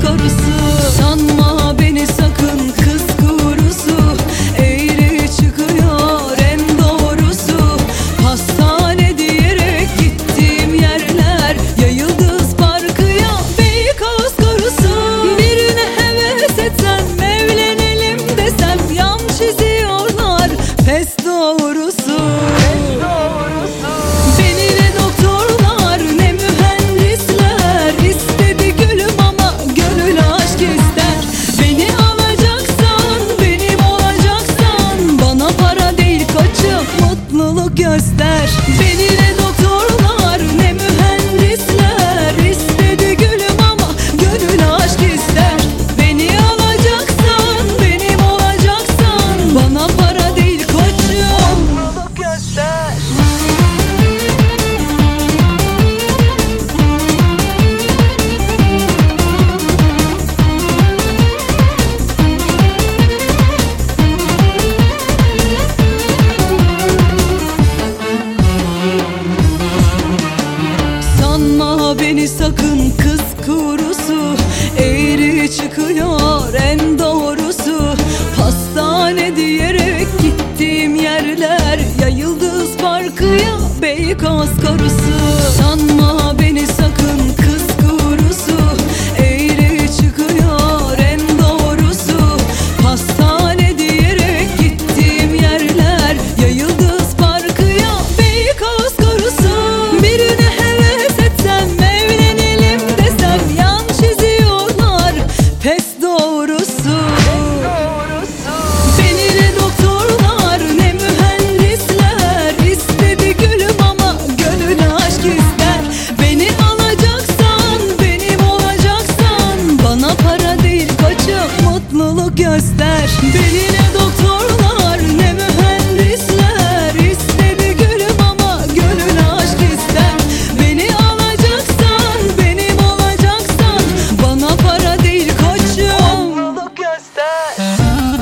sorusu. Sanma beni sakın kız kurusu, eğri çıkıyor en doğrusu. Pastane diyerek gittiğim yerler, ya Yıldız Parkı ya Beykoz korusu. Birine heves etsem, evlenelim desem, yan çiziyorlar pes doğrusu. Beni ne doktorlar ne mühendisler istedi gülüm, ama gönül aşk ister. Beni alacaksan, benim olacaksan, bana para değil koçum mutluluk göster. Beni ne doktorlar ne mühendisler istedi gülüm, ama gönül aşk ister. Beni alacaksan, benim olacaksan, bana para değil koçum mutluluk göster. Sanma beni sakın kız kurusu, eğri çıkıyor en doğrusu. Pastane diyerek gittiğim yerler, ya Yıldız Parkı ya Beykoz korusu. Sanma beni sakın kız kurusu, eğri çıkıyor en doğrusu. Pastane diyerek gittiğim yerler, ya Yıldız Parkı ya Beykoz korusu. Birine heves etsem, evlenelim desem, yan çiziyorlar pes doğrusu. Beni ne doktorlar ne mühendisler istedi gülüm, ama gönül aşk ister. Beni alacaksan, benim olacaksan, bana para değil koçum mutluluk göster. Beni ne doktorlar ne mühendisler istedi gülüm, ama gönül aşk ister. Beni alacaksan, benim olacaksan, bana para değil koçum mutluluk göster.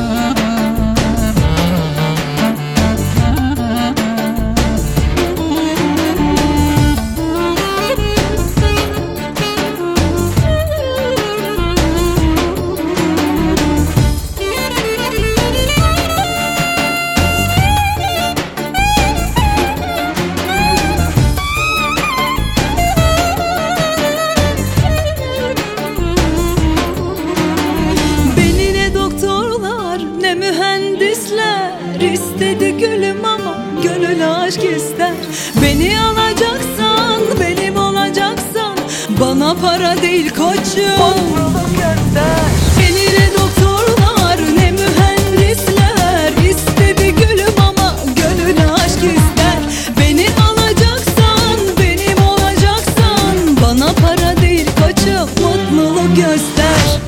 Beni ne doktorlar ne mühendisler istedi gülüm, ama gönül aşk ister. Beni alacaksan, benim olacaksan, bana para değil koçum mutluluk göster. Beni ne doktorlar ne mühendisler istedi gülüm, ama gönül aşk ister. Beni alacaksan, benim olacaksan, bana para değil koçum mutluluk göster.